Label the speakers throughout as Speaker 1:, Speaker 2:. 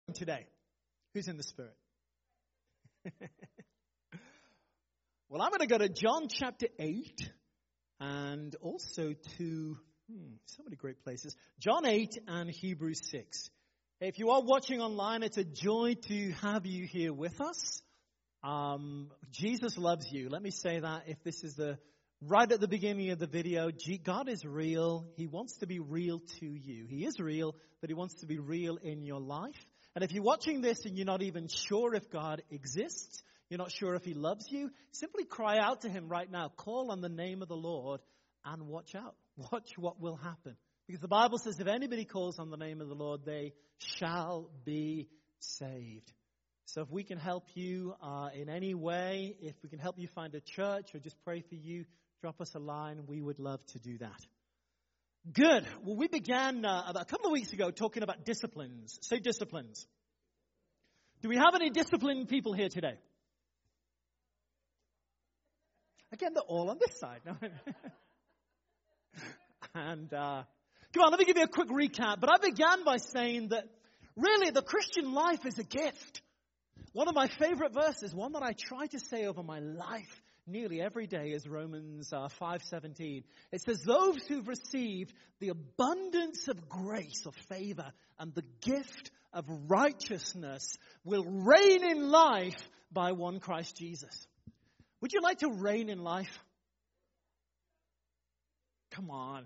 Speaker 1: today? Who's in the Spirit? Well, I'm going to go to John chapter 8 and also to so many great places. John 8 and Hebrews 6. If you are watching online, it's a joy to have you here with us. Jesus loves you. Let me say that if this is right at the beginning of the video, God is real. He wants to be real to you. He is real, but he wants to be real in your life. And if you're watching this and you're not even sure if God exists, you're not sure if he loves you, simply cry out to him right now. Call on the name of the Lord and watch out. Watch what will happen. Because the Bible says if anybody calls on the name of the Lord, they shall be saved. So if we can help you in any way, if we can help you find a church or just pray for you, drop us a line. We would love to do that. Good. Well, we began about a couple of weeks ago talking about disciplines. Say disciplines. Do we have any disciplined people here today? Again, they're all on this side. And come on, let me give you a quick recap. But I began by saying that really the Christian life is a gift. One of my favorite verses, one that I try to say over my life nearly every day, is Romans 5:17. It says, those who've received the abundance of grace, of favor, and the gift of righteousness will reign in life by one Christ Jesus. Would you like to reign in life? Come on.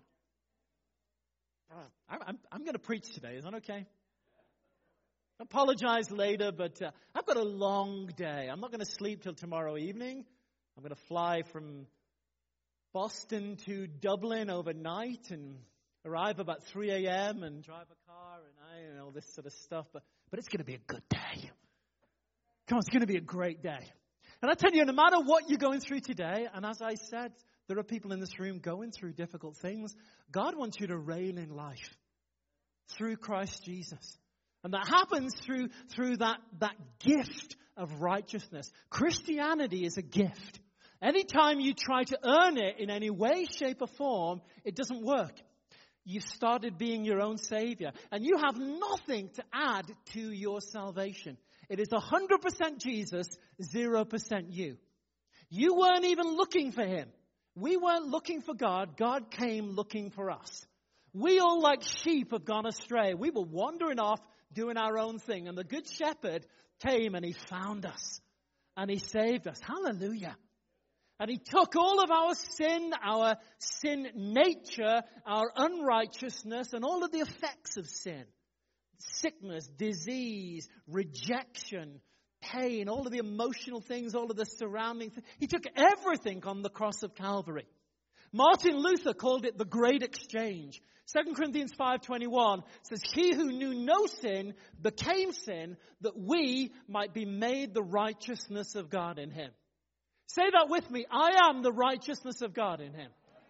Speaker 1: I'm going to preach today. Is that okay? Apologize later, but I've got a long day. I'm not going to sleep till tomorrow evening. I'm going to fly from Boston to Dublin overnight and arrive about 3 a.m. and drive a car and all this sort of stuff. But it's going to be a good day. Come on, it's going to be a great day. And I tell you, no matter what you're going through today, and as I said, there are people in this room going through difficult things. God wants you to reign in life through Christ Jesus. And that happens through that gift of righteousness. Christianity is a gift. Anytime you try to earn it in any way, shape, or form, it doesn't work. You've started being your own savior. And you have nothing to add to your salvation. It is 100% Jesus, 0% you. You weren't even looking for him. We weren't looking for God. God came looking for us. We all, like sheep, have gone astray. We were wandering off, doing our own thing. And the Good Shepherd came and he found us. And he saved us. Hallelujah. And he took all of our sin nature, our unrighteousness, and all of the effects of sin. Sickness, disease, rejection, pain, all of the emotional things, all of the surrounding things. He took everything on the cross of Calvary. Martin Luther called it the Great Exchange. 2 Corinthians 5:21 says, he who knew no sin became sin that we might be made the righteousness of God in him. Say that with me. I am the righteousness of God in him.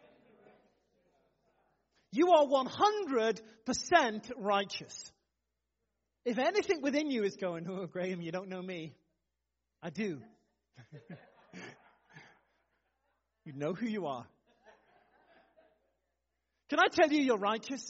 Speaker 1: You are 100% righteous. If anything within you is going, oh, Graham, you don't know me. I do. You know who you are. Can I tell you you're righteous?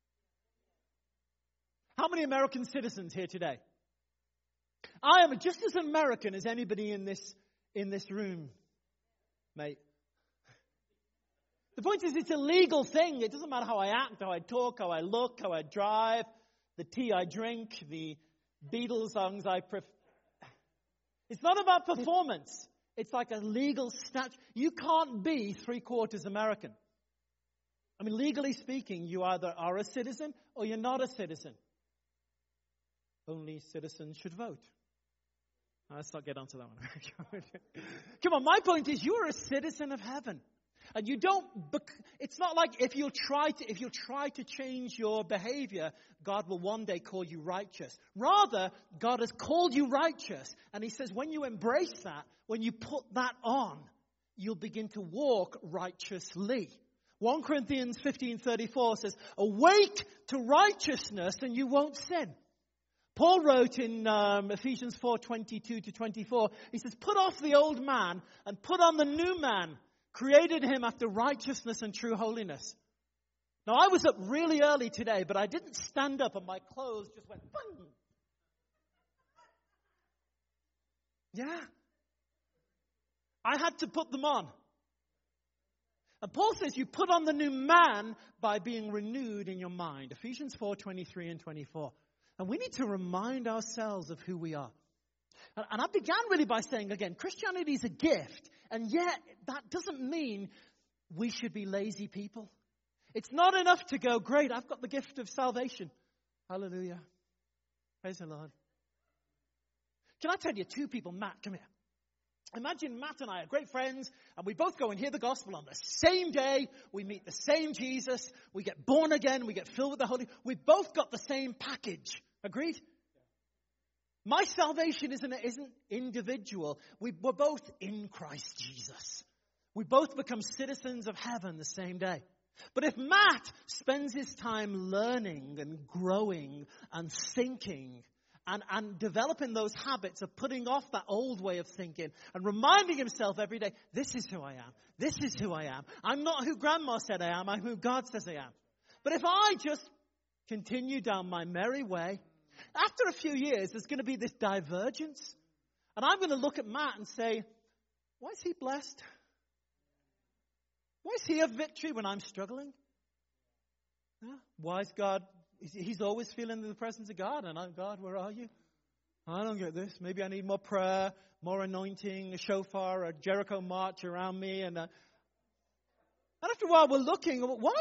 Speaker 1: How many American citizens here today? I am just as American as anybody in this room, mate. The point is, it's a legal thing. It doesn't matter how I act, how I talk, how I look, how I drive, the tea I drink, the Beatles songs I prefer. It's not about performance. It's like a legal statute. You can't be 3/4 American. I mean, legally speaking, you either are a citizen or you're not a citizen. Only citizens should vote. Let's not get onto that one. Come on, my point is you're a citizen of heaven. And you don't, it's not like if you try to change your behavior, God will one day call you righteous. Rather, God has called you righteous. And he says when you embrace that, when you put that on, you'll begin to walk righteously. 1 Corinthians 15:34 says, awake to righteousness and you won't sin. Paul wrote in Ephesians 4:22-24, he says, put off the old man and put on the new man, created him after righteousness and true holiness. Now, I was up really early today, but I didn't stand up and my clothes just went boom. Yeah. I had to put them on. And Paul says you put on the new man by being renewed in your mind. Ephesians 4:23 and 24. And we need to remind ourselves of who we are. And I began really by saying, again, Christianity is a gift. And yet, that doesn't mean we should be lazy people. It's not enough to go, great, I've got the gift of salvation. Hallelujah. Praise the Lord. Can I tell you, two people, Matt, come here. Imagine Matt and I are great friends, and we both go and hear the gospel on the same day. We meet the same Jesus. We get born again. We get filled with the Holy. We've both got the same package. Agreed? My salvation isn't individual. We're both in Christ Jesus. We both become citizens of heaven the same day. But if Matt spends his time learning and growing and thinking and developing those habits of putting off that old way of thinking and reminding himself every day, this is who I am. This is who I am. I'm not who Grandma said I am. I'm who God says I am. But if I just continue down my merry way, after a few years, there's going to be this divergence. And I'm going to look at Matt and say, why is he blessed? Why is he a victory when I'm struggling? Yeah. Why is God? He's always feeling the presence of God. And I'm, God, where are you? I don't get this. Maybe I need more prayer, more anointing, a shofar, a Jericho march around me. And after a while, we're looking,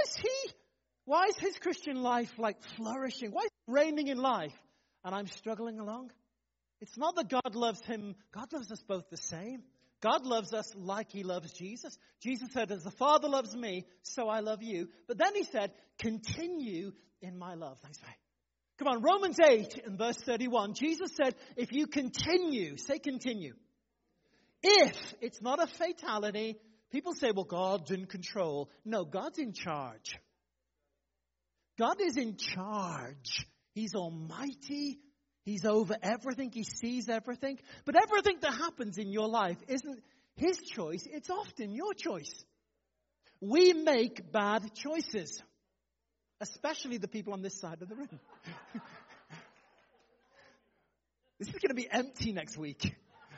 Speaker 1: why is his Christian life like flourishing? Why is he reigning in life? And I'm struggling along. It's not that God loves him. God loves us both the same. God loves us like he loves Jesus. Jesus said, as the Father loves me, so I love you. But then he said, continue in my love. Thanks, mate. Come on, Romans 8 and verse 31. Jesus said, if you continue, say continue. If it's not a fatality, people say, well, God's in control. No, God's in charge. God is in charge. He's almighty. He's over everything. He sees everything. But everything that happens in your life isn't his choice. It's often your choice. We make bad choices. Especially the people on this side of the room. This is going to be empty next week.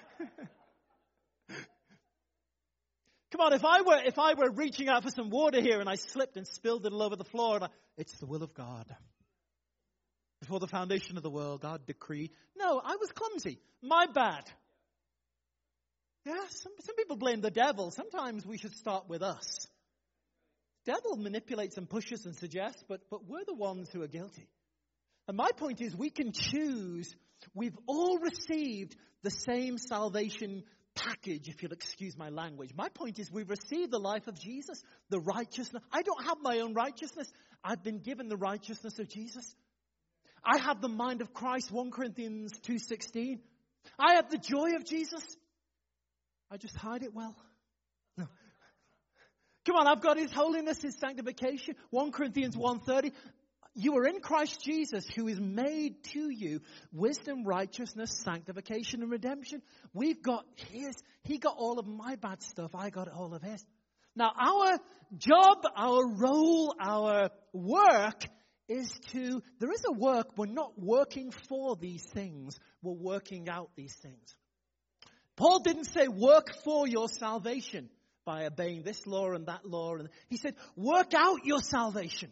Speaker 1: Come on, if I were reaching out for some water here and I slipped and spilled it all over the floor, it's the will of God. Before the foundation of the world, God decreed. No, I was clumsy. My bad. Yeah, some people blame the devil. Sometimes we should start with us. Devil manipulates and pushes and suggests, but we're the ones who are guilty. And my point is, we can choose. We've all received the same salvation package, if you'll excuse my language. My point is, we've received the life of Jesus, the righteousness. I don't have my own righteousness. I've been given the righteousness of Jesus. I have the mind of Christ, 1 Corinthians 2:16. I have the joy of Jesus. I just hide it well. No. Come on, I've got his holiness, his sanctification. 1 Corinthians 1:30. You are in Christ Jesus, who is made to you wisdom, righteousness, sanctification, and redemption. We've got his. He got all of my bad stuff. I got all of his. Now, our job, our role, our work there is a work. We're not working for these things. We're working out these things. Paul didn't say work for your salvation by obeying this law and that law. He said work out your salvation.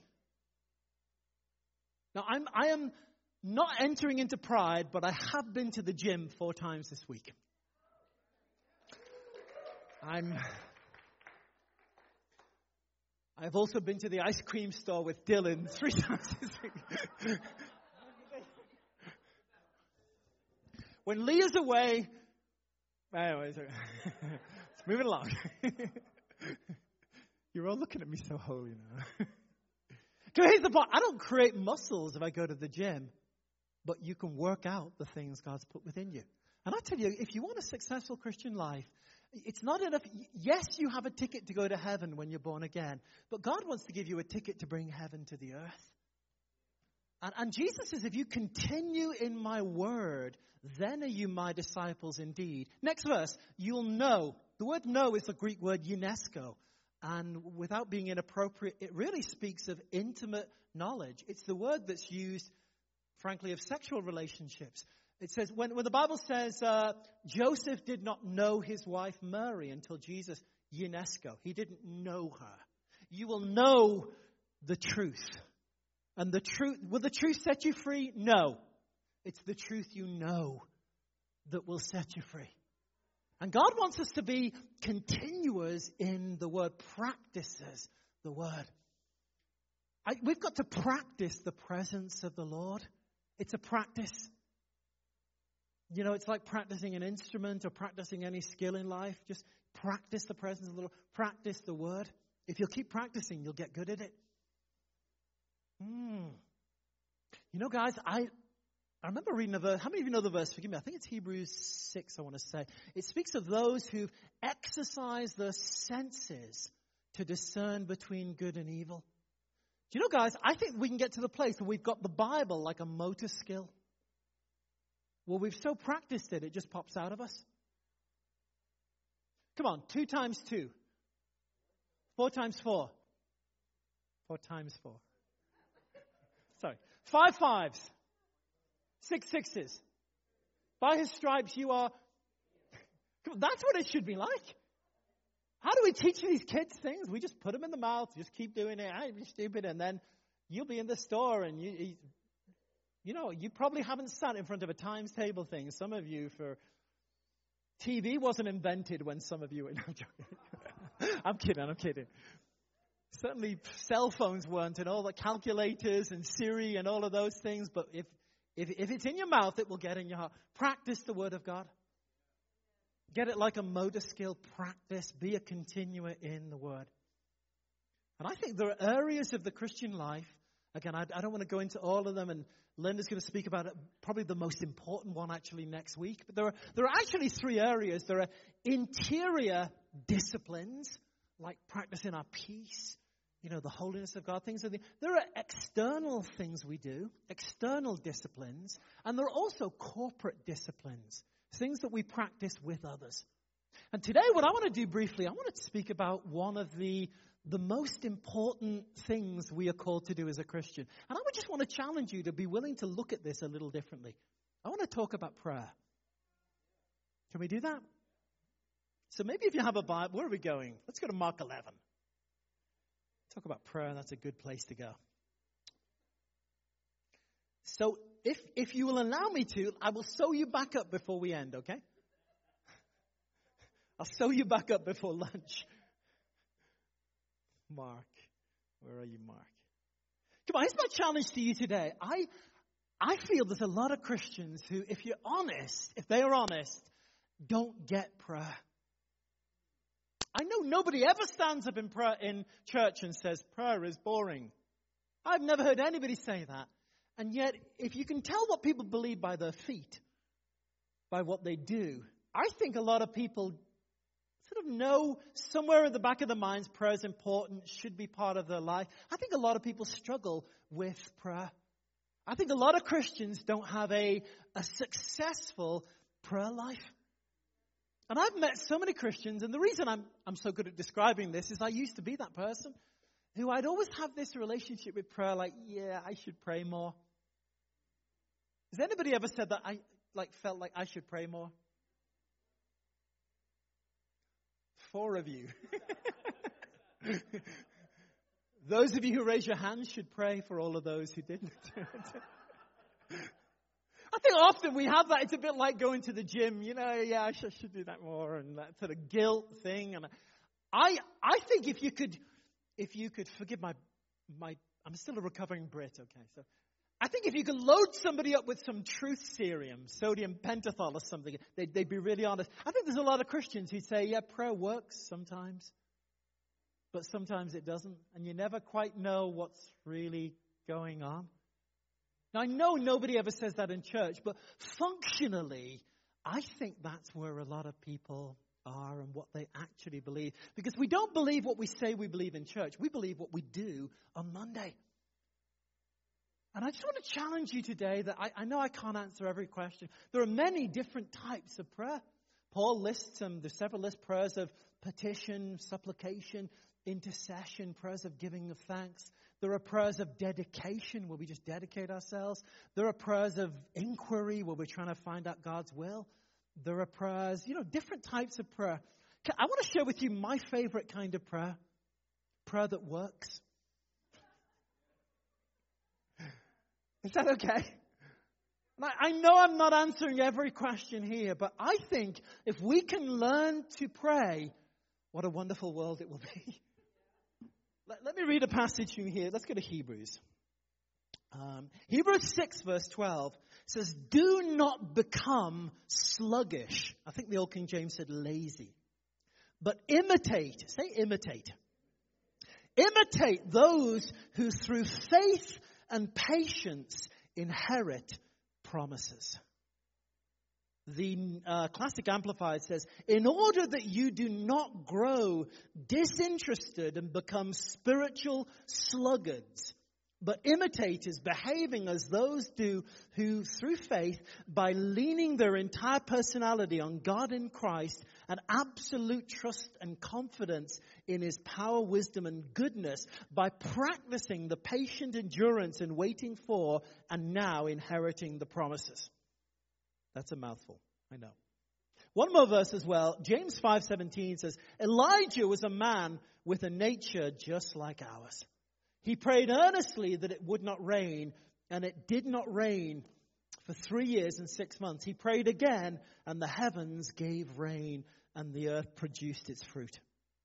Speaker 1: Now, I am not entering into pride, but I have been to the gym 4 times this week. I've also been to the ice cream store with Dylan 3 times this week. When Leah's away, anyways, it's moving along. You're all looking at me so holy now. So here's the point. I don't create muscles if I go to the gym, but you can work out the things God's put within you. And I tell you, if you want a successful Christian life, it's not enough. Yes, you have a ticket to go to heaven when you're born again, but God wants to give you a ticket to bring heaven to the earth. And Jesus says, if you continue in my word, then are you my disciples indeed. Next verse, you'll know. The word know is the Greek word UNESCO. And without being inappropriate, it really speaks of intimate knowledge. It's the word that's used, frankly, of sexual relationships. It says, when the Bible says Joseph did not know his wife Mary until Jesus, UNESCO. He didn't know her. You will know the truth. And the truth, will the truth set you free? No. It's the truth you know that will set you free. And God wants us to be continuous in the word, practices the word. We've got to practice the presence of the Lord. It's a practice. You know, it's like practicing an instrument or practicing any skill in life. Just practice the presence of the Lord. Practice the word. If you'll keep practicing, you'll get good at it. You know, guys, I remember reading a verse. How many of you know the verse? Forgive me. I think it's Hebrews 6, I want to say. It speaks of those who've exercised their senses to discern between good and evil. Do you know, guys, I think we can get to the place where we've got the Bible like a motor skill. Well, we've so practiced it, it just pops out of us. Come on, 2 times 2. 4 times 4. 4 times 4. Sorry. 5 5s. 6 6s. By his stripes you are... Come on, that's what it should be like. How do we teach these kids things? We just put them in the mouth, just keep doing it. I'm stupid, and then you'll be in the store and you know, you probably haven't sat in front of a times table thing. Some of you, for TV wasn't invented when some of you were... I'm kidding. Certainly cell phones weren't, and all the calculators and Siri and all of those things. But if it's in your mouth, it will get in your heart. Practice the Word of God. Get it like a motor skill. Practice. Be a continuer in the Word. And I think there are areas of the Christian life. Again, I don't want to go into all of them, and Linda's going to speak about it, probably the most important one actually next week. But there are actually 3 areas. There are interior disciplines, like practicing our peace, you know, the holiness of God, things like that. There are external things we do, external disciplines, and there are also corporate disciplines, things that we practice with others. And today what I want to do briefly, I want to speak about one of the most important things we are called to do as a Christian. And I would just want to challenge you to be willing to look at this a little differently. I want to talk about prayer. Can we do that? So maybe if you have a Bible, where are we going? Let's go to Mark 11. Talk about prayer, that's a good place to go. So if you will allow me to, I will sew you back up before we end, okay? I'll sew you back up before lunch. Mark, where are you, Mark? Come on, here's my challenge to you today. I feel there's a lot of Christians who, if they are honest, don't get prayer. I know nobody ever stands up in church and says, prayer is boring. I've never heard anybody say that. And yet, if you can tell what people believe by their feet, by what they do, I think a lot of people sort of know somewhere in the back of their minds prayer is important, should be part of their life. I think a lot of people struggle with prayer. I think a lot of Christians don't have a successful prayer life. And I've met so many Christians, and the reason I'm so good at describing this is I used to be that person who I'd always have this relationship with prayer like, yeah, I should pray more. Has anybody ever said that I felt like I should pray more? 4 of you. Those of you who raise your hands should pray for all of those who didn't. I think often we have that. It's a bit like going to the gym. You know, yeah, I should do that more, and that sort of guilt thing. And I think if you could forgive my I'm still a recovering Brit, okay? So I think if you could load somebody up with some truth serum, sodium pentothal or something, they'd be really honest. I think there's a lot of Christians who'd say, yeah, prayer works sometimes, but sometimes it doesn't, and you never quite know what's really going on. Now, I know nobody ever says that in church, but functionally, I think that's where a lot of people are and what they actually believe. Because we don't believe what we say we believe in church. We believe what we do on Monday. And I just want to challenge you today that I know I can't answer every question. There are many different types of prayer. Paul lists them. There's several lists: prayers of petition, supplication, intercession, prayers of giving of thanks. There are prayers of dedication where we just dedicate ourselves. There are prayers of inquiry where we're trying to find out God's will. There are prayers, different types of prayer. I want to share with you my favorite kind of prayer. Prayer that works. Is that okay? I know I'm not answering every question here, but I think if we can learn to pray, what a wonderful world it will be. Let me read a passage from here. Let's go to Hebrews. Hebrews 6 verse 12 says, do not become sluggish. I think the old King James said lazy. But imitate. Say imitate. Imitate those who through faith and patience inherit promises. The Classic Amplified says, in order that you do not grow disinterested and become spiritual sluggards, but imitators, behaving as those do who, through faith, by leaning their entire personality on God in Christ, and absolute trust and confidence in His power, wisdom, and goodness, by practicing the patient endurance and waiting for, and now inheriting the promises. That's a mouthful, I know. One more verse as well. James 5:17 says, Elijah was a man with a nature just like ours. He prayed earnestly that it would not rain, and it did not rain for 3 years and 6 months. He prayed again, and the heavens gave rain, and the earth produced its fruit.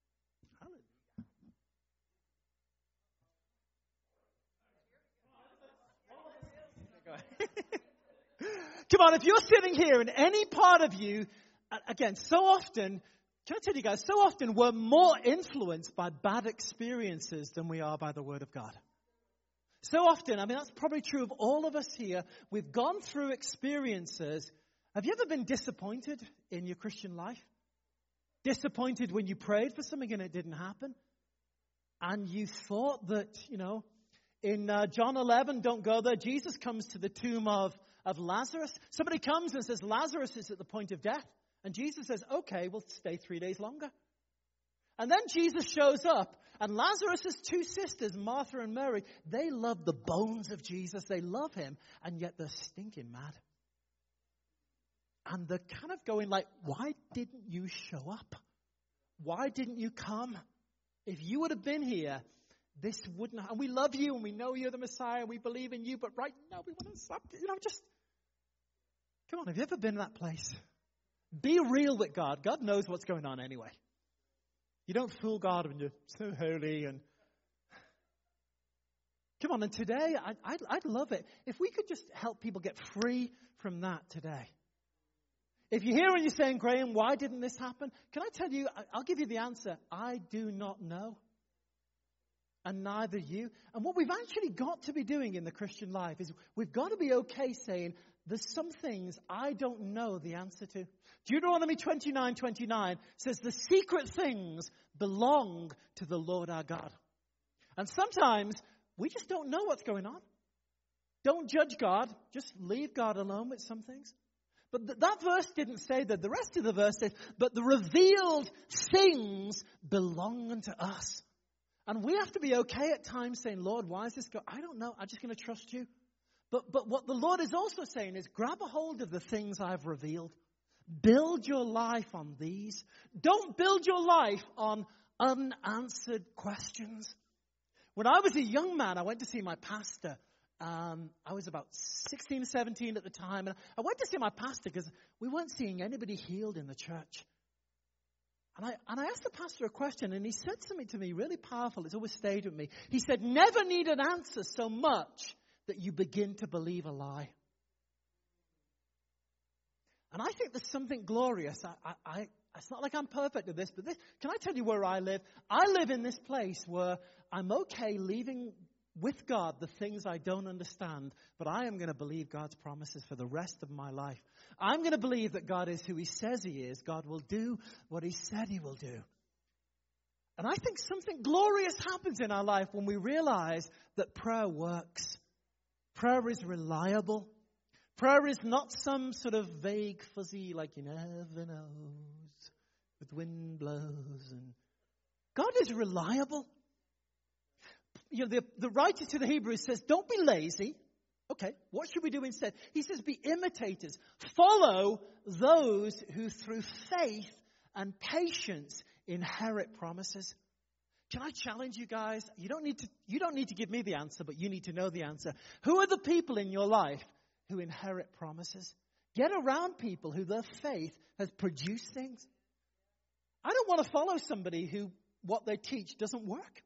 Speaker 1: Come on, if you're sitting here and any part of you, again, so often, can I tell you guys, so often we're more influenced by bad experiences than we are by the Word of God. So often, that's probably true of all of us here. We've gone through experiences. Have you ever been disappointed in your Christian life? Disappointed when you prayed for something and it didn't happen? And you thought that, in John 11, don't go there, Jesus comes to the tomb of Lazarus. Somebody comes and says, Lazarus is at the point of death. And Jesus says, okay, we'll stay 3 days longer. And then Jesus shows up, and Lazarus' two sisters, Martha and Mary, they love the bones of Jesus. They love him, and yet they're stinking mad. And they're kind of going like, why didn't you show up? Why didn't you come? If you would have been here, this wouldn't have. And we love you, and we know you're the Messiah, and we believe in you, but right now we want to stop. Come on, have you ever been in that place? Be real with God. God knows what's going on anyway. You don't fool God when you're so holy. And come on, and today, I'd love it if we could just help people get free from that today. If you're here and you're saying, Graham, why didn't this happen? Can I tell you, I'll give you the answer. I do not know. And neither you. And what we've actually got to be doing in the Christian life is we've got to be okay saying, there's some things I don't know the answer to. Deuteronomy 29:29 says the secret things belong to the Lord our God. And sometimes we just don't know what's going on. Don't judge God. Just leave God alone with some things. But that verse didn't say that. The rest of the verse says, but the revealed things belong unto us. And we have to be okay at times saying, Lord, why is this going? I don't know. I'm just going to trust you. But what the Lord is also saying is grab a hold of the things I've revealed. Build your life on these. Don't build your life on unanswered questions. When I was a young man, I went to see my pastor. I was about 16, 17 at the time. And I went to see my pastor because we weren't seeing anybody healed in the church. And I asked the pastor a question, and he said something to me really powerful. It's always stayed with me. He said, never need an answer so much that you begin to believe a lie. And I think there's something glorious. It's not like I'm perfect at this, but can I tell you where I live? I live in this place where I'm okay leaving with God the things I don't understand, but I am going to believe God's promises for the rest of my life. I'm going to believe that God is who He says He is. God will do what He said He will do. And I think something glorious happens in our life when we realize that prayer works. Prayer is reliable. Prayer is not some sort of vague, fuzzy, like you never know, with wind blows. And God is reliable. the writer to the Hebrews says, don't be lazy. Okay, what should we do instead? He says, be imitators. Follow those who through faith and patience inherit promises. Can I challenge you guys? You don't need to give me the answer, but you need to know the answer. Who are the people in your life who inherit promises? Get around people who their faith has produced things. I don't want to follow somebody who what they teach doesn't work.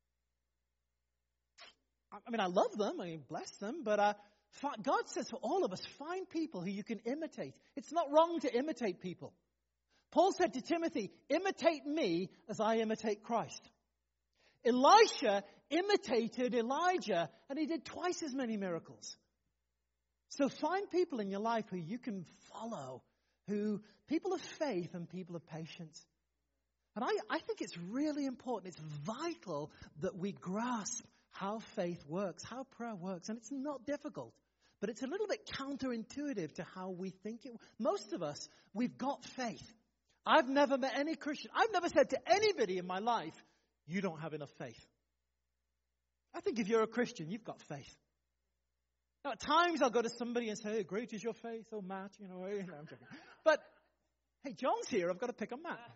Speaker 1: I mean, I love them, I bless them, but God says for all of us, find people who you can imitate. It's not wrong to imitate people. Paul said to Timothy, imitate me as I imitate Christ. Elisha imitated Elijah, and he did twice as many miracles. So find people in your life who you can follow, who people of faith and people of patience. And I think it's really important, it's vital that we grasp how faith works, how prayer works. And it's not difficult, but it's a little bit counterintuitive to how we think it. Most of us, we've got faith. I've never met any Christian. I've never said to anybody in my life, you don't have enough faith. I think if you're a Christian, you've got faith. Now, at times I'll go to somebody and say, hey, great is your faith, oh Matt, no, I'm joking. But, hey, John's here, I've got to pick on Matt.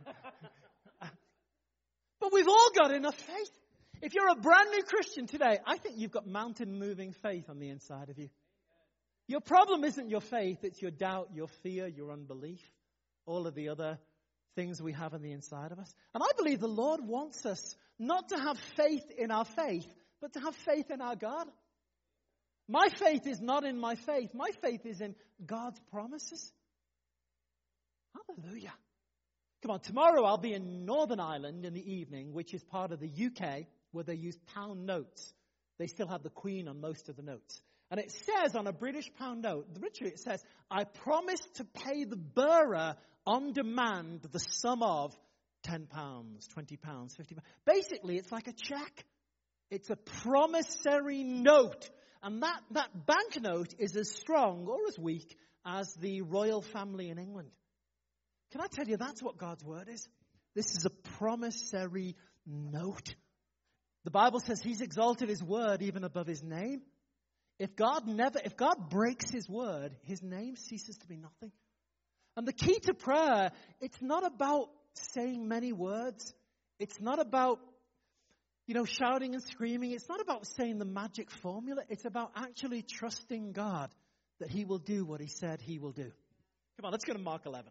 Speaker 1: But we've all got enough faith. If you're a brand new Christian today, I think you've got mountain-moving faith on the inside of you. Your problem isn't your faith, it's your doubt, your fear, your unbelief, all of the other things we have on the inside of us. And I believe the Lord wants us not to have faith in our faith, but to have faith in our God. My faith is not in my faith. My faith is in God's promises. Hallelujah. Come on, tomorrow I'll be in Northern Ireland in the evening, which is part of the UK, where they use pound notes. They still have the Queen on most of the notes. And it says on a British pound note, literally it says, I promise to pay the bearer on demand the sum of £10, £20, £50. Basically, it's like a check. It's a promissory note. And that banknote is as strong or as weak as the royal family in England. Can I tell you, that's what God's word is? This is a promissory note. The Bible says he's exalted his word even above his name. If God breaks his word, his name ceases to be nothing. And the key to prayer, it's not about saying many words. It's not about, shouting and screaming. It's not about saying the magic formula. It's about actually trusting God that he will do what he said he will do. Come on, let's go to Mark 11.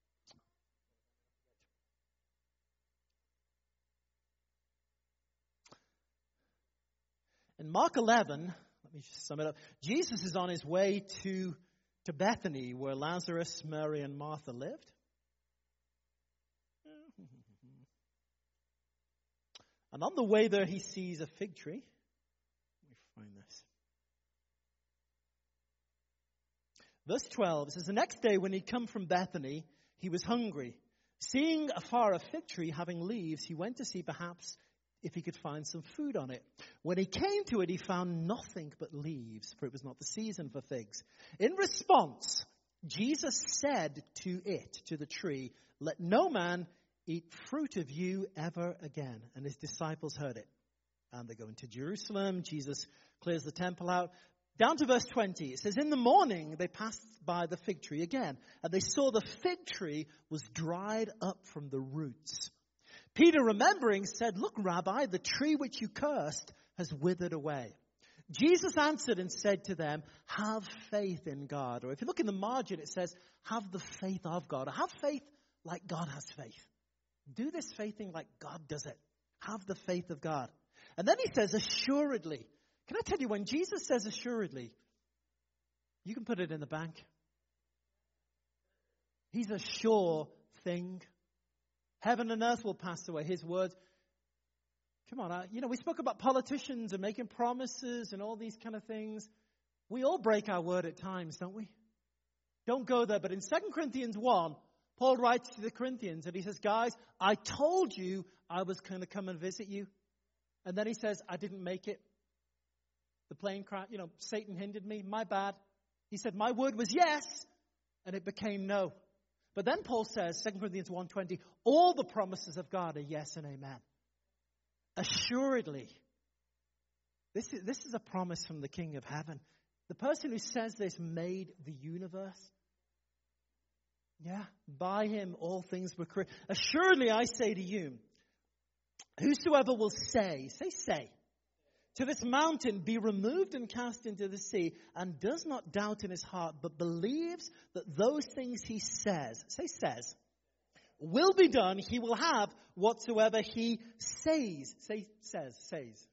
Speaker 1: In Mark 11, let me just sum it up. Jesus is on his way to Bethany, where Lazarus, Mary, and Martha lived. And on the way there, he sees a fig tree. Let me find this. Verse 12, it says, the next day when he'd come from Bethany, he was hungry. Seeing afar a fig tree having leaves, he went to see perhaps if he could find some food on it. When he came to it, he found nothing but leaves, for it was not the season for figs. In response, Jesus said to the tree, let no man eat fruit of you ever again. And his disciples heard it. And they go into Jerusalem. Jesus clears the temple out. Down to verse 20, it says, in the morning they passed by the fig tree again, and they saw the fig tree was dried up from the roots. Peter, remembering, said, look, Rabbi, the tree which you cursed has withered away. Jesus answered and said to them, have faith in God. Or if you look in the margin, it says, have the faith of God. Or have faith like God has faith. Do this faith thing like God does it. Have the faith of God. And then he says, assuredly. Can I tell you, when Jesus says assuredly, you can put it in the bank. He's a sure thing. Heaven and earth will pass away. His words. Come on, we spoke about politicians and making promises and all these kind of things. We all break our word at times, don't we? Don't go there. But in 2 Corinthians 1, Paul writes to the Corinthians and he says, guys, I told you I was going to come and visit you. And then he says, I didn't make it. The plane crash, Satan hindered me. My bad. He said, my word was yes, and it became no. But then Paul says, 2 Corinthians 1:20, all the promises of God are yes and amen. Assuredly, This is a promise from the King of Heaven. The person who says this made the universe. Yeah, by him all things were created. Assuredly I say to you, whosoever will say, to this mountain, be removed and cast into the sea, and does not doubt in his heart, but believes that those things he says, will be done, he will have whatsoever he says. Says.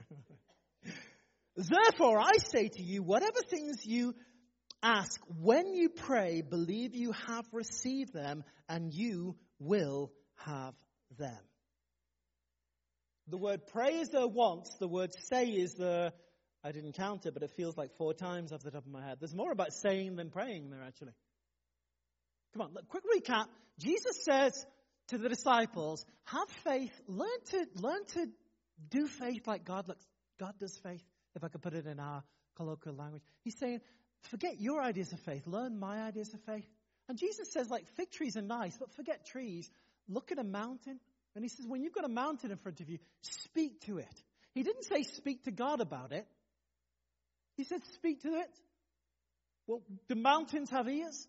Speaker 1: Therefore, I say to you, whatever things you ask, when you pray, believe you have received them, and you will have them. The word pray is there once. The word say is there, I didn't count it, but it feels like 4 times off the top of my head. There's more about saying than praying there, actually. Come on, quick recap. Jesus says to the disciples, have faith, learn to do faith like God does faith, if I could put it in our colloquial language. He's saying, forget your ideas of faith, learn my ideas of faith. And Jesus says, like, fig trees are nice, but forget trees. Look at a mountain. And he says, when you've got a mountain in front of you, speak to it. He didn't say speak to God about it. He said speak to it. Well, do mountains have ears?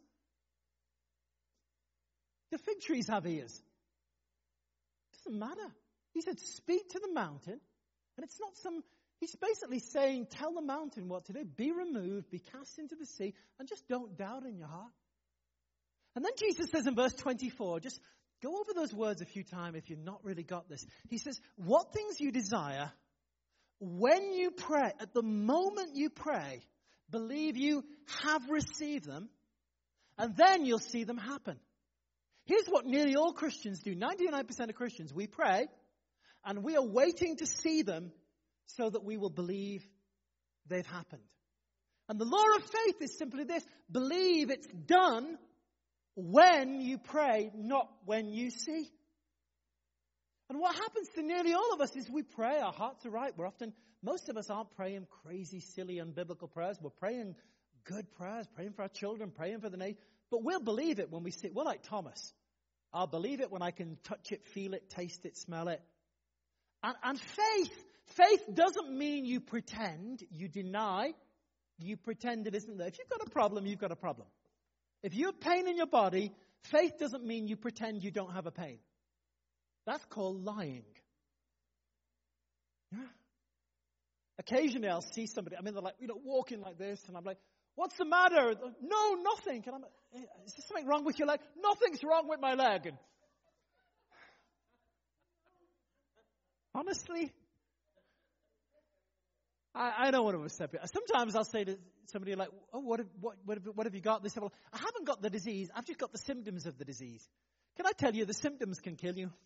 Speaker 1: Do fig trees have ears? It doesn't matter. He said speak to the mountain. And it's not he's basically saying tell the mountain what to do. Be removed, be cast into the sea, and just don't doubt in your heart. And then Jesus says in verse 24, just go over those words a few times if you've not really got this. He says, what things you desire, when you pray, at the moment you pray, believe you have received them, and then you'll see them happen. Here's what nearly all Christians do. 99% of Christians, we pray, and we are waiting to see them so that we will believe they've happened. And the law of faith is simply this. Believe it's done when you pray, not when you see. And what happens to nearly all of us is we pray, our hearts are right. Most of us aren't praying crazy, silly, unbiblical prayers. We're praying good prayers, praying for our children, praying for the nation. But we'll believe it when we see it. We're like Thomas. I'll believe it when I can touch it, feel it, taste it, smell it. And faith doesn't mean you pretend, you deny, you pretend it isn't there. If you've got a problem, you've got a problem. If you have pain in your body, faith doesn't mean you pretend you don't have a pain. That's called lying. Yeah. Occasionally I'll see somebody, they're like, walking like this, and I'm like, what's the matter? No, nothing. And I'm like, is there something wrong with your leg? Nothing's wrong with my leg. And honestly, I don't want to upset people. Sometimes I'll say to somebody like, oh, what have you got? They say, well, I haven't got the disease. I've just got the symptoms of the disease. Can I tell you, the symptoms can kill you?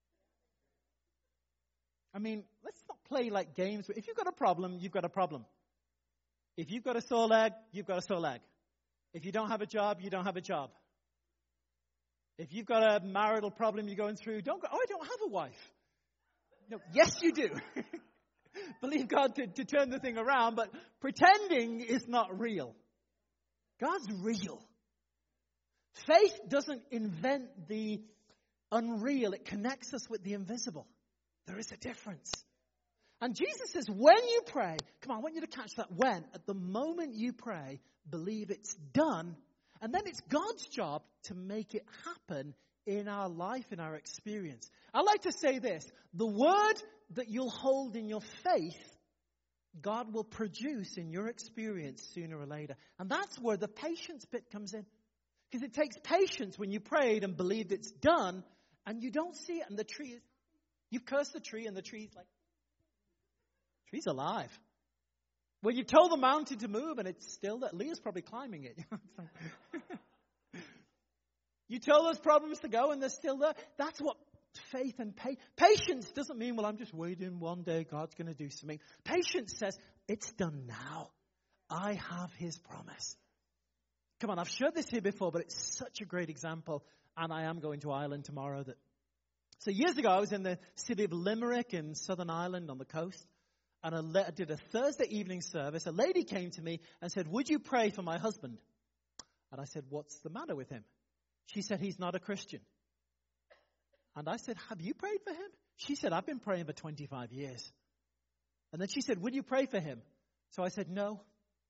Speaker 1: Let's not play like games. If you've got a problem, you've got a problem. If you've got a sore leg, you've got a sore leg. If you don't have a job, you don't have a job. If you've got a marital problem you're going through, don't go, oh, I don't have a wife. No, yes, you do. Believe God to turn the thing around, but pretending is not real. God's real. Faith doesn't invent the unreal. It connects us with the invisible. There is a difference. And Jesus says, when you pray, come on, I want you to catch that. When, at the moment you pray, believe it's done. And then it's God's job to make it happen in our life, in our experience. I like to say this. The word that you'll hold in your faith, God will produce in your experience sooner or later. And that's where the patience bit comes in. Because it takes patience when you prayed and believed it's done, and you don't see it, and the tree is, you've cursed the tree, and the tree's like, tree's alive. Well, you've told the mountain to move, and it's still there. Leah's probably climbing it. You tell those problems to go, and they're still there. That's what faith and patience doesn't mean, well, I'm just waiting one day God's going to do something. Patience says, it's done now. I have his promise. Come on, I've shared this here before, but it's such a great example, and I am going to Ireland tomorrow. So years ago, I was in the city of Limerick in Southern Ireland on the coast, and I did a Thursday evening service. A lady came to me and said, would you pray for my husband? And I said, what's the matter with him? She said, he's not a Christian. And I said, have you prayed for him? She said, I've been praying for 25 years. And then she said, "Will you pray for him?" So I said, "No."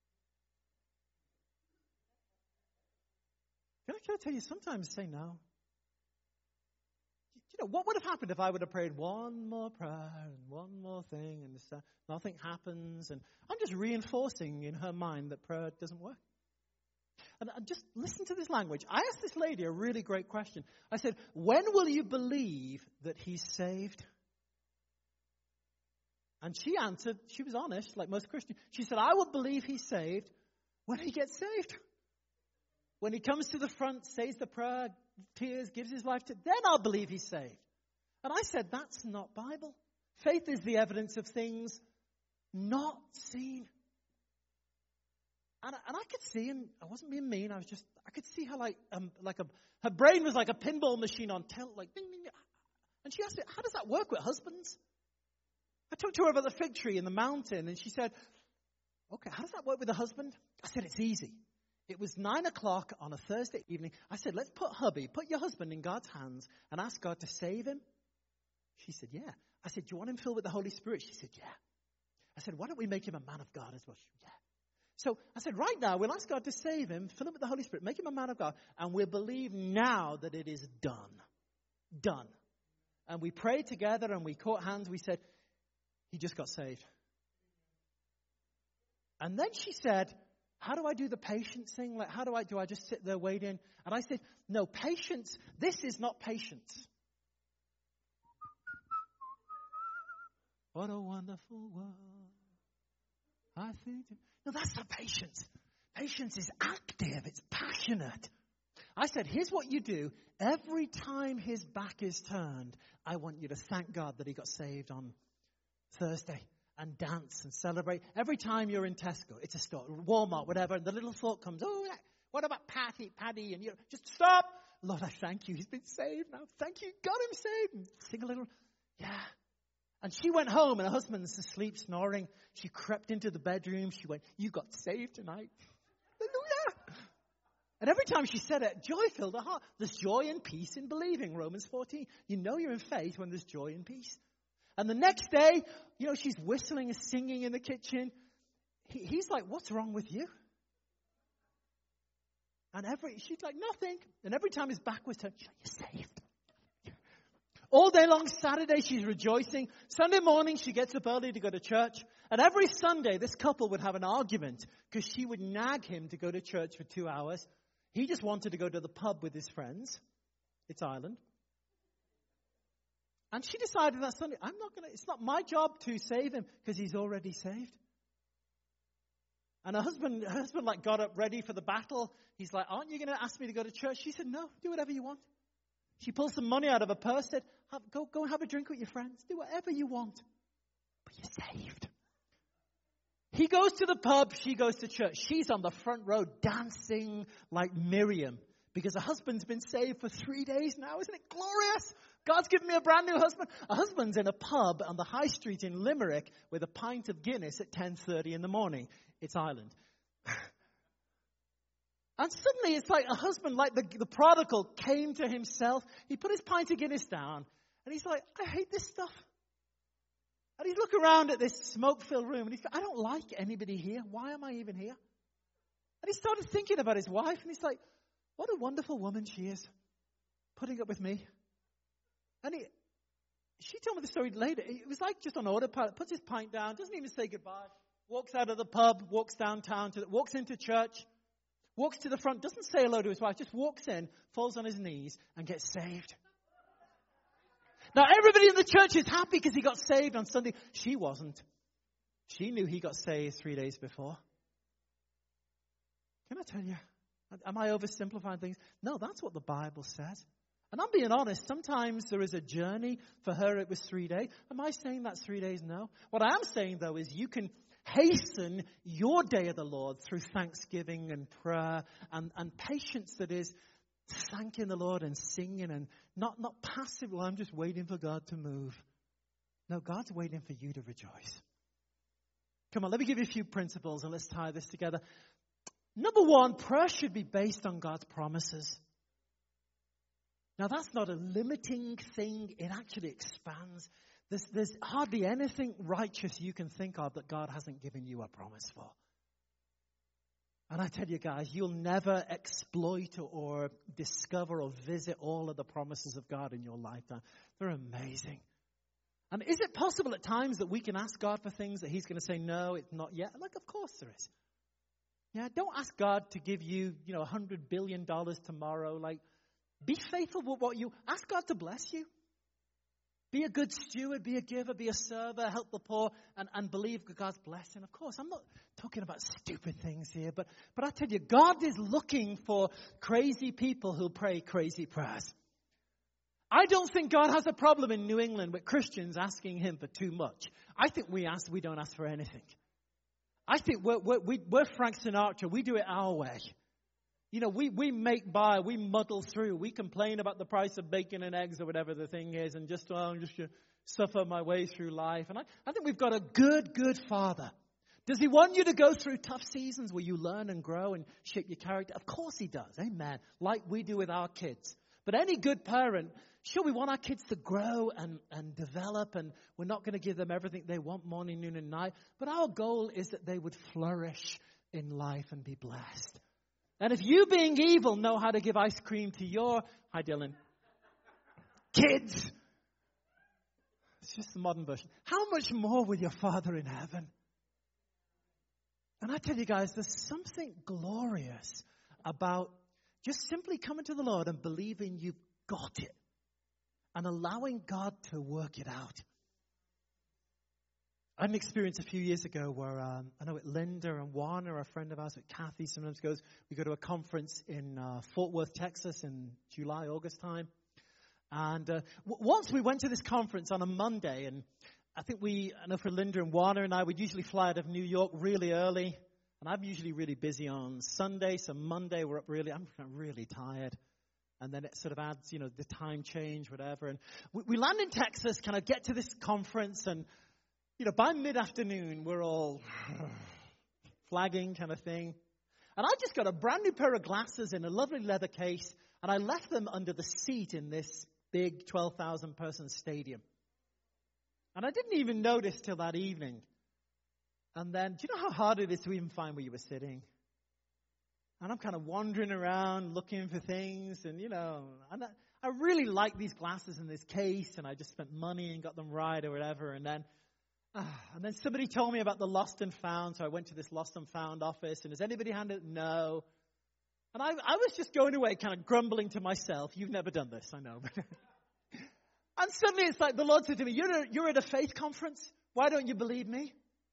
Speaker 1: Can I tell you, sometimes say no. You know, what would have happened if I would have prayed one more prayer and one more thing and nothing happens? And I'm just reinforcing in her mind that prayer doesn't work. And just listen to this language. I asked this lady a really great question. I said, "When will you believe that he's saved?" And she answered, she was honest, like most Christians. She said, "I will believe he's saved when he gets saved. When he comes to the front, says the prayer, tears, gives his life to, then I'll believe he's saved." And I said, that's not Bible. Faith is the evidence of things not seen. And I could see, and I wasn't being mean, I could see her her brain was like a pinball machine on tilt, like ding, ding, ding. And she asked me, "How does that work with husbands?" I talked to her about the fig tree in the mountain, and she said, "Okay, how does that work with a husband?" I said, "It's easy." It was 9:00 on a Thursday evening. I said, "Let's put your husband in God's hands and ask God to save him." She said, "Yeah." I said, "Do you want him filled with the Holy Spirit?" She said, "Yeah." I said, "Why don't we make him a man of God as well?" She said, "Yeah." So I said, right now, we'll ask God to save him, fill him with the Holy Spirit, make him a man of God, and we'll believe now that it is done. Done. And we prayed together and we caught hands. We said, he just got saved. And then she said, "How do I do the patience thing? Like, do I just sit there waiting?" And I said, "No, patience, this is not patience." What a wonderful world. I think. No, that's not patience. Patience is active. It's passionate. I said, "Here's what you do. Every time his back is turned, I want you to thank God that he got saved on Thursday and dance and celebrate. Every time you're in Tesco, it's a store, Walmart, whatever, and the little thought comes, oh, what about Paddy? And you just stop. Lord, I thank you. He's been saved now. Thank you. Got him saved." And sing a little, yeah. And she went home and her husband's asleep, snoring. She crept into the bedroom. She went, "You got saved tonight." Hallelujah. And every time she said it, joy filled her heart. There's joy and peace in believing, Romans 14. You know you're in faith when there's joy and peace. And the next day, she's whistling and singing in the kitchen. He's like, "What's wrong with you?" And she's like, "Nothing." And every time his back was turned, "You're saved." All day long, Saturday, she's rejoicing. Sunday morning, she gets up early to go to church. And every Sunday, this couple would have an argument because she would nag him to go to church for 2 hours. He just wanted to go to the pub with his friends. It's Ireland. And she decided that Sunday, it's not my job to save him because he's already saved. And her husband got up ready for the battle. He's like, "Aren't you going to ask me to go to church?" She said, "No, do whatever you want." She pulls some money out of her purse, said, go and have a drink with your friends. Do whatever you want. But you're saved. He goes to the pub. She goes to church. She's on the front row dancing like Miriam because her husband's been saved for 3 days now. Isn't it glorious? God's given me a brand new husband. Her husband's in a pub on the high street in Limerick with a pint of Guinness at 10:30 in the morning. It's Ireland. And suddenly it's like a husband, like the prodigal, came to himself. He put his pint of Guinness down. And he's like, "I hate this stuff." And he's looking around at this smoke-filled room. And he's like, "I don't like anybody here. Why am I even here?" And he started thinking about his wife. And he's like, "What a wonderful woman she is. Putting up with me." And she told me the story later. It was like just on autopilot. Puts his pint down. Doesn't even say goodbye. Walks out of the pub. Walks downtown. Walks into church. Walks to the front, doesn't say hello to his wife, just walks in, falls on his knees, and gets saved. Now, everybody in the church is happy because he got saved on Sunday. She wasn't. She knew he got saved 3 days before. Can I tell you? Am I oversimplifying things? No, that's what the Bible says. And I'm being honest, sometimes there is a journey. For her, it was 3 days. Am I saying that's 3 days? No. What I am saying, though, is you can hasten your day of the Lord through thanksgiving and prayer and patience that is thanking the Lord and singing and not passive. "Well, I'm just waiting for God to move." No, God's waiting for you to rejoice. Come on, let me give you a few principles and let's tie this together. Number one, prayer should be based on God's promises. Now, that's not a limiting thing. It actually expands. There's hardly anything righteous you can think of that God hasn't given you a promise for. And I tell you guys, you'll never exploit or discover or visit all of the promises of God in your lifetime. They're amazing. And is it possible at times that we can ask God for things that he's going to say, no, it's not yet? Like, of course there is. Yeah, don't ask God to give you, $100 billion tomorrow. Like, be faithful with what you, ask God to bless you. Be a good steward, be a giver, be a server, help the poor, and believe God's blessing. Of course, I'm not talking about stupid things here, but I tell you, God is looking for crazy people who pray crazy prayers. I don't think God has a problem in New England with Christians asking him for too much. I think we don't ask for anything. I think we're Frank Sinatra. We do it our way. We make by, we muddle through. We complain about the price of bacon and eggs or whatever the thing is and just suffer my way through life. And I think we've got a good Father. Does he want you to go through tough seasons where you learn and grow and shape your character? Of course he does. Amen. Like we do with our kids. But any good parent, sure, we want our kids to grow and develop, and we're not going to give them everything they want morning, noon, and night. But our goal is that they would flourish in life and be blessed. And if you, being evil, know how to give ice cream to your, hi Dylan, kids, it's just the modern version, how much more will your Father in heaven? And I tell you guys, there's something glorious about just simply coming to the Lord and believing you've got it and allowing God to work it out. I had an experience a few years ago where I know Linda and Warner, a friend of ours, Kathy sometimes goes, we go to a conference in Fort Worth, Texas in July, August time. And once we went to this conference on a Monday, and I know for Linda and Warner and I, we'd usually fly out of New York really early. And I'm usually really busy on Sunday, so Monday we're up I'm really tired. And then it sort of adds, the time change, whatever. And we land in Texas, kind of get to this conference, and by mid-afternoon, we're all flagging kind of thing. And I just got a brand new pair of glasses in a lovely leather case, and I left them under the seat in this big 12,000-person stadium. And I didn't even notice till that evening. And then, do you know how hard it is to even find where you were sitting? And I'm kind of wandering around looking for things, and and I really like these glasses in this case, and I just spent money and got them right or whatever, and then somebody told me about the lost and found, so I went to this lost and found office, and has anybody handed it? No. And I was just going away kind of grumbling to myself. You've never done this, I know. And suddenly it's like the Lord said to me, you're at a faith conference. Why don't you believe me?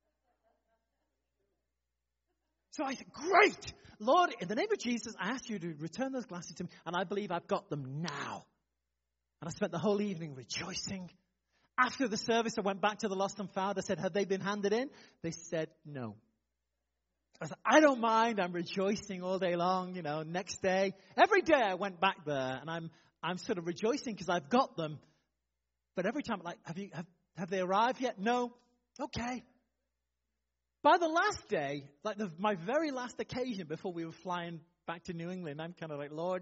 Speaker 1: So I said, great. Lord, in the name of Jesus, I ask you to return those glasses to me, and I believe I've got them now. And I spent the whole evening rejoicing. After the service, I went back to the lost and found. I said, have they been handed in? They said, no. I said, I don't mind. I'm rejoicing all day long, next day. Every day I went back there, and I'm sort of rejoicing because I've got them. But every time, like, have they arrived yet? No. Okay. By the last day, like my very last occasion before we were flying back to New England, I'm kind of like, Lord.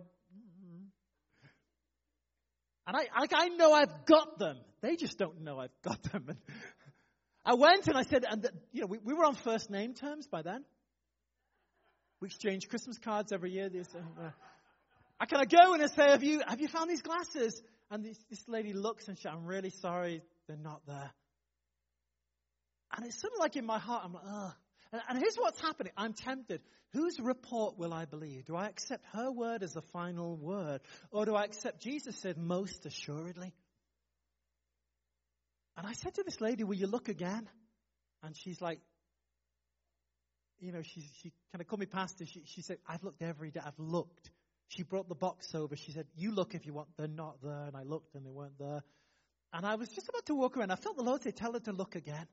Speaker 1: And I know I've got them. They just don't know I've got them. And I went and I said, we were on first name terms by then. We exchange Christmas cards every year. I kind of go and I say, have you found these glasses? And this lady looks and says, I'm really sorry, they're not there. And it's sort of like in my heart, I'm like, ugh. And here's what's happening. I'm tempted. Whose report will I believe? Do I accept her word as the final word? Or do I accept Jesus said, most assuredly? And I said to this lady, will you look again? And she's like, she kind of called me past her. She said, I've looked every day. I've looked. She brought the box over. She said, you look if you want. They're not there. And I looked and they weren't there. And I was just about to walk around. I felt the Lord say, tell her to look again.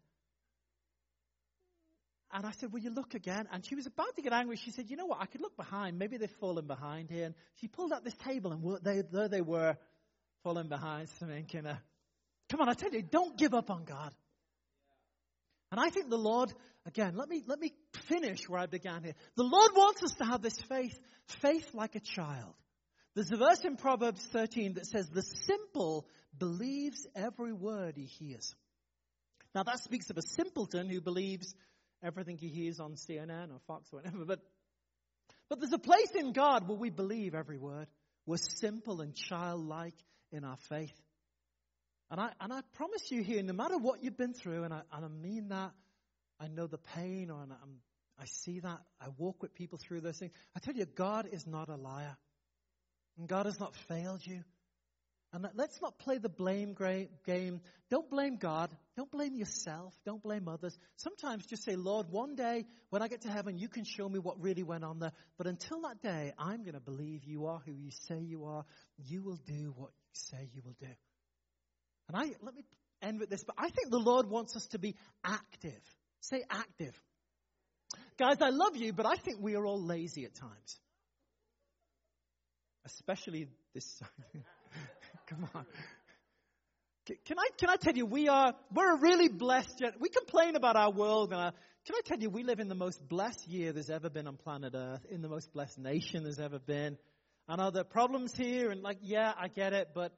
Speaker 1: And I said, will you look again? And she was about to get angry. She said, you know what? I could look behind. Maybe they've fallen behind here. And she pulled out this table, and there they were, falling behind something. Come on, I tell you, don't give up on God. And I think the Lord, again, let me finish where I began here. The Lord wants us to have this faith like a child. There's a verse in Proverbs 13 that says, the simple believes every word he hears. Now that speaks of a simpleton who believes everything he hears on CNN or Fox or whatever. But there's a place in God where we believe every word. We're simple and childlike in our faith. And I promise you here, no matter what you've been through, and I mean that, I know the pain, I see that, I walk with people through those things. I tell you, God is not a liar. And God has not failed you. And let's not play the blame game. Don't blame God. Don't blame yourself. Don't blame others. Sometimes just say, Lord, one day when I get to heaven, you can show me what really went on there. But until that day, I'm going to believe you are who you say you are. You will do what you say you will do. And let me end with this. But I think the Lord wants us to be active. Say active. Guys, I love you, but I think we are all lazy at times. Especially this. Come on. Can I tell you, we're a really blessed, we complain about our world. Can I tell you, we live in the most blessed year there's ever been on planet Earth, in the most blessed nation there's ever been. I know there are problems here, and I get it, but,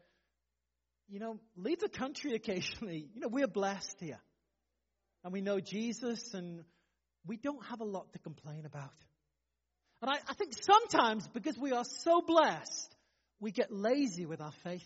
Speaker 1: leave the country occasionally. We're blessed here. And we know Jesus, and we don't have a lot to complain about. And I think sometimes, because we are so blessed, we get lazy with our faith.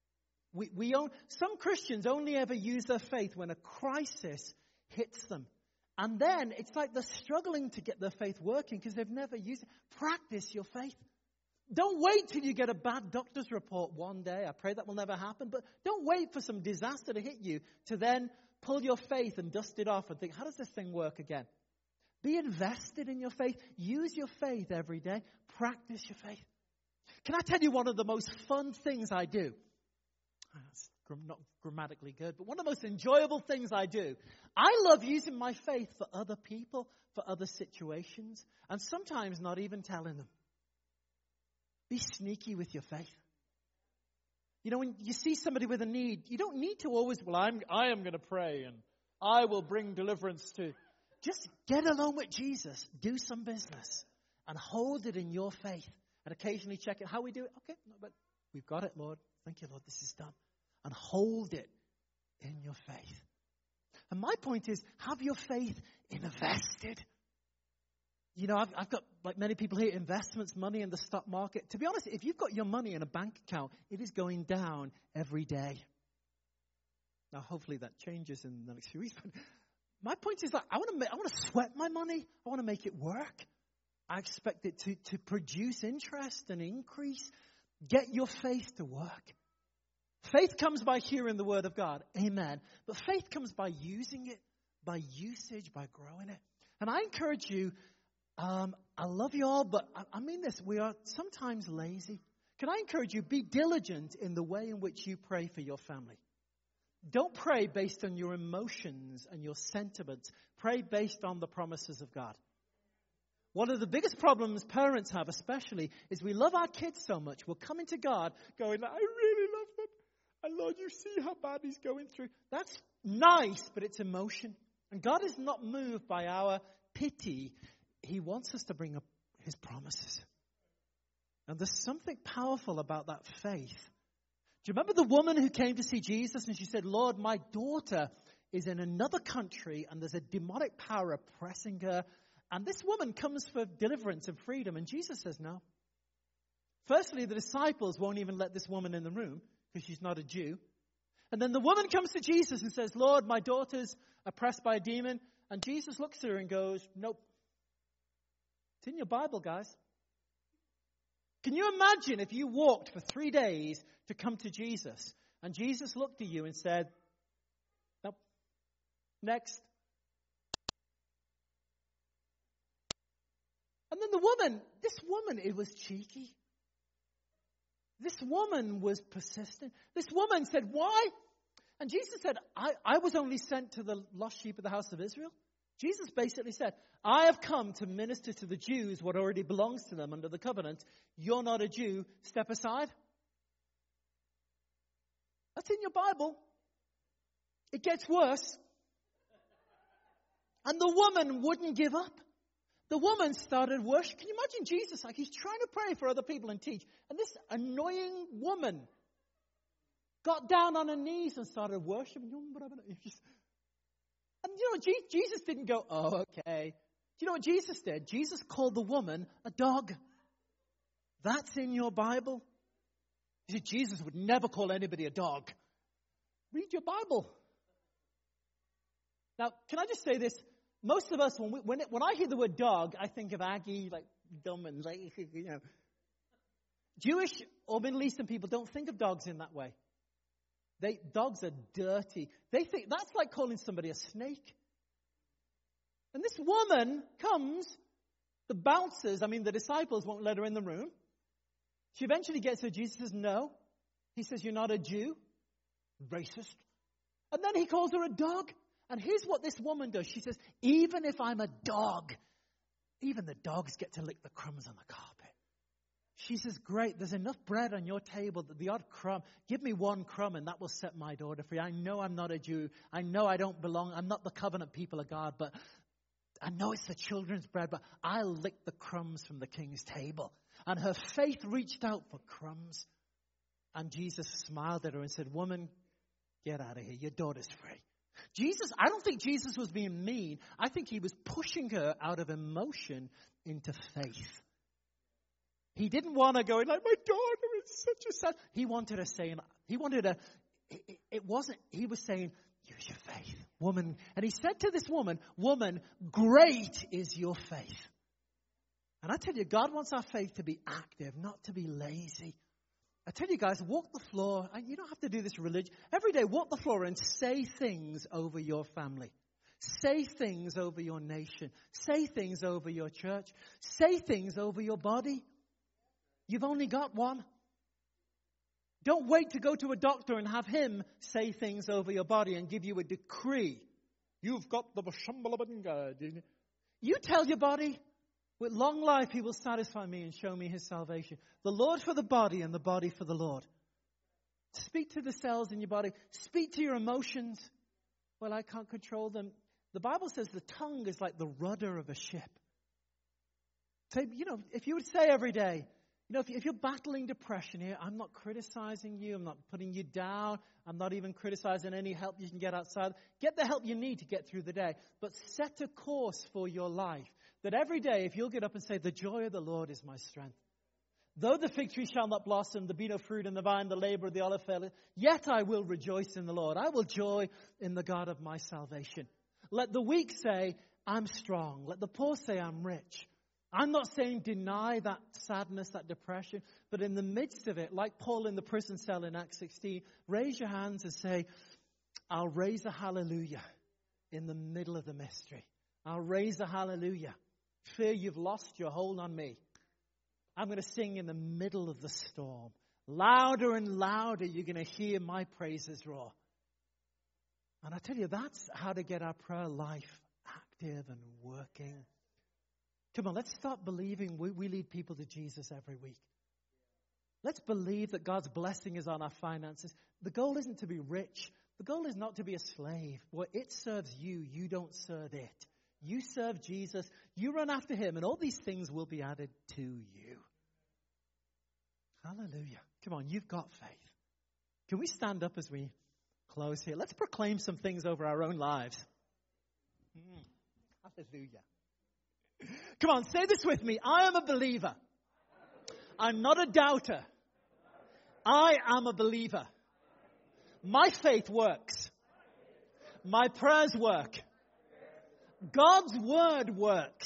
Speaker 1: Some Christians only ever use their faith when a crisis hits them. And then it's like they're struggling to get their faith working because they've never used it. Practice your faith. Don't wait till you get a bad doctor's report one day. I pray that will never happen. But don't wait for some disaster to hit you to then pull your faith and dust it off and think, how does this thing work again? Be invested in your faith. Use your faith every day. Practice your faith. Can I tell you one of the most fun things I do? It's not grammatically good, but one of the most enjoyable things I do. I love using my faith for other people, for other situations, and sometimes not even telling them. Be sneaky with your faith. When you see somebody with a need, you don't need to always, I am going to pray and I will bring deliverance to. Just get along with Jesus, do some business, and hold it in your faith. And occasionally check it. How we do it? Okay, no, but we've got it, Lord. Thank you, Lord. This is done. And hold it in your faith. And my point is, have your faith invested. I've got, like many people here, investments, money in the stock market. To be honest, if you've got your money in a bank account, it is going down every day. Now, hopefully that changes in the next few weeks. But my point is that I want to sweat my money. I want to make it work. I expect it to produce interest and increase. Get your faith to work. Faith comes by hearing the word of God. Amen. But faith comes by using it, by usage, by growing it. And I encourage you, I love you all, but I mean this, we are sometimes lazy. Can I encourage you, be diligent in the way in which you pray for your family. Don't pray based on your emotions and your sentiments. Pray based on the promises of God. One of the biggest problems parents have especially is we love our kids so much. We're coming to God going, I really love them. And Lord, you see how bad he's going through. That's nice, but it's emotion. And God is not moved by our pity. He wants us to bring up his promises. And there's something powerful about that faith. Do you remember the woman who came to see Jesus and she said, Lord, my daughter is in another country and there's a demonic power oppressing her. And this woman comes for deliverance and freedom. And Jesus says no. Firstly, the disciples won't even let this woman in the room because she's not a Jew. And then the woman comes to Jesus and says, Lord, my daughter's oppressed by a demon. And Jesus looks at her and goes, nope. It's in your Bible, guys. Can you imagine if you walked for 3 days to come to Jesus and Jesus looked at you and said, nope, next. And then this woman, it was cheeky. This woman was persistent. This woman said, why? And Jesus said, I was only sent to the lost sheep of the house of Israel. Jesus basically said, I have come to minister to the Jews what already belongs to them under the covenant. You're not a Jew. Step aside. That's in your Bible. It gets worse. And the woman wouldn't give up. The woman started worshiping. Can you imagine Jesus? Like, he's trying to pray for other people and teach. And this annoying woman got down on her knees and started worshiping. And you know, Jesus didn't go, oh, okay. Do you know what Jesus did? Jesus called the woman a dog. That's in your Bible. You see, Jesus would never call anybody a dog. Read your Bible. Now, can I just say this? Most of us, when I hear the word dog, I think of Aggie, like dumb and like, you know. Jewish or Middle Eastern people don't think of dogs in that way. Dogs are dirty. They think that's like calling somebody a snake. And this woman comes, the bouncers, the disciples won't let her in the room. She eventually gets her. Jesus says, no. He says, you're not a Jew. Racist. And then he calls her a dog. And here's what this woman does. She says, even if I'm a dog, even the dogs get to lick the crumbs on the carpet. She says, great, there's enough bread on your table that the odd crumb, give me one crumb and that will set my daughter free. I know I'm not a Jew. I know I don't belong. I'm not the covenant people of God, but I know it's the children's bread, but I'll lick the crumbs from the king's table. And her faith reached out for crumbs. And Jesus smiled at her and said, woman, get out of here. Your daughter's free. I don't think Jesus was being mean. I think he was pushing her out of emotion into faith. He didn't want to go like, my daughter is such a sad. He wanted to say, he was saying, use your faith, woman. And he said to this woman, great is your faith. And I tell you, God wants our faith to be active, not to be lazy. I tell you guys, walk the floor. And you don't have to do this religion. Every day, walk the floor and say things over your family. Say things over your nation. Say things over your church. Say things over your body. You've only got one. Don't wait to go to a doctor and have him say things over your body and give you a decree. You've got the Bashambalabanga. You tell your body, with long life he will satisfy me and show me his salvation. The Lord for the body and the body for the Lord. Speak to the cells in your body. Speak to your emotions. Well, I can't control them. The Bible says the tongue is like the rudder of a ship. So, if you would say every day, if you're battling depression here, I'm not criticizing you. I'm not putting you down. I'm not even criticizing any help you can get outside. Get the help you need to get through the day. But set a course for your life. That every day, if you'll get up and say, the joy of the Lord is my strength. Though the fig tree shall not blossom, there be no fruit in the vine, the labor of the olive faileth, yet I will rejoice in the Lord. I will joy in the God of my salvation. Let the weak say, I'm strong. Let the poor say, I'm rich. I'm not saying deny that sadness, that depression, but in the midst of it, like Paul in the prison cell in Acts 16, raise your hands and say, I'll raise a hallelujah in the middle of the mystery. I'll raise a hallelujah. Fear you've lost your hold on me. I'm going to sing in the middle of the storm. Louder and louder, you're going to hear my praises roar. And I tell you, that's how to get our prayer life active and working. Come on, let's start believing we lead people to Jesus every week. Let's believe that God's blessing is on our finances. The goal isn't to be rich. The goal is not to be a slave. Well, it serves you. You don't serve it. You serve Jesus. You run after him, and all these things will be added to you. Hallelujah. Come on, you've got faith. Can we stand up as we close here? Let's proclaim some things over our own lives. Hallelujah. Come on, say this with me. I am a believer. I'm not a doubter. I am a believer. My faith works. My prayers work. God's word works.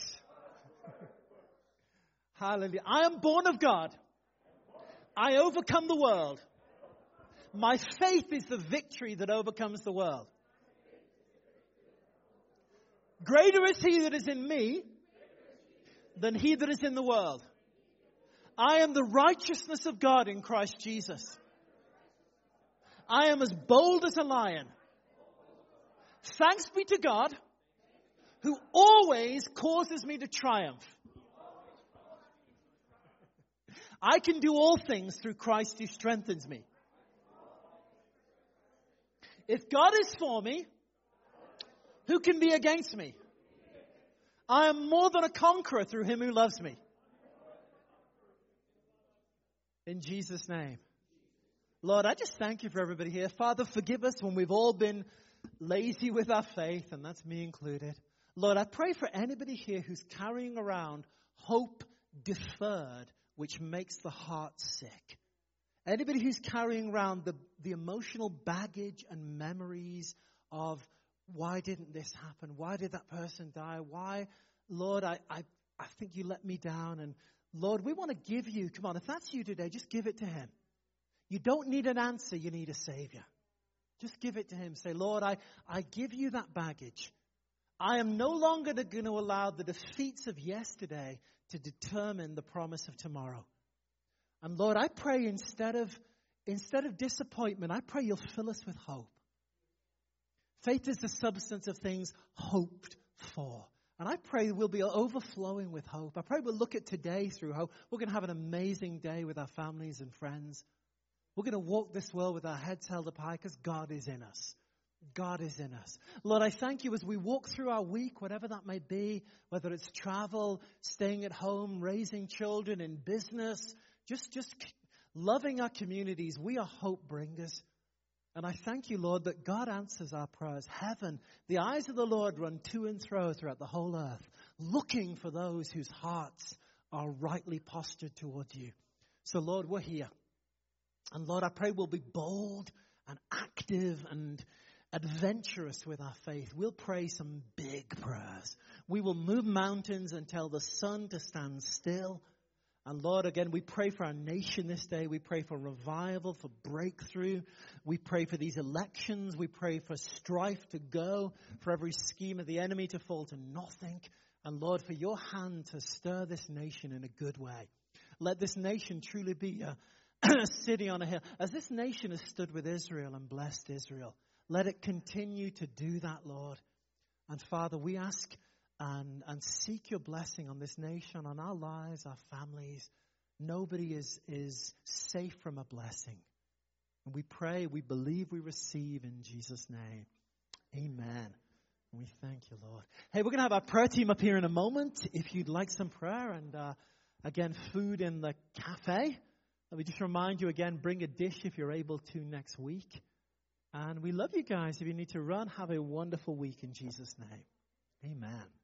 Speaker 1: Hallelujah. I am born of God. I overcome the world. My faith is the victory that overcomes the world. Greater is he that is in me than he that is in the world. I am the righteousness of God in Christ Jesus. I am as bold as a lion. Thanks be to God who always causes me to triumph. I can do all things through Christ who strengthens me. If God is for me, who can be against me? I am more than a conqueror through him who loves me. In Jesus' name. Lord, I just thank you for everybody here. Father, forgive us when we've all been lazy with our faith, and that's me included. Lord, I pray for anybody here who's carrying around hope deferred, which makes the heart sick. Anybody who's carrying around the emotional baggage and memories of, why didn't this happen? Why did that person die? Why, Lord, I think you let me down. And Lord, we want to give you, come on, if that's you today, just give it to him. You don't need an answer, you need a Savior. Just give it to him. Say, Lord, I give you that baggage. I am no longer going to allow the defeats of yesterday to determine the promise of tomorrow. And Lord, I pray instead of disappointment, I pray you'll fill us with hope. Faith is the substance of things hoped for. And I pray we'll be overflowing with hope. I pray we'll look at today through hope. We're going to have an amazing day with our families and friends. We're going to walk this world with our heads held up high because God is in us. God is in us. Lord, I thank you as we walk through our week, whatever that may be, whether it's travel, staying at home, raising children, in business, just loving our communities. We are hope bringers. And I thank you, Lord, that God answers our prayers. Heaven, the eyes of the Lord run to and fro throughout the whole earth, looking for those whose hearts are rightly postured toward you. So, Lord, we're here. And Lord, I pray we'll be bold and active and adventurous with our faith. We'll pray some big prayers. We will move mountains and tell the sun to stand still. And Lord, again, we pray for our nation this day. We pray for revival, for breakthrough. We pray for these elections. We pray for strife to go, for every scheme of the enemy to fall to nothing. And Lord, for your hand to stir this nation in a good way. Let this nation truly be a city on a hill. As this nation has stood with Israel and blessed Israel, let it continue to do that, Lord. And Father, we ask and seek your blessing on this nation, on our lives, our families. Nobody is safe from a blessing. And we pray, we believe, we receive in Jesus' name. Amen. And we thank you, Lord. Hey, we're going to have our prayer team up here in a moment. If you'd like some prayer and, again, food in the cafe. Let me just remind you again, bring a dish if you're able to next week. And we love you guys. If you need to run, have a wonderful week in Jesus' name. Amen.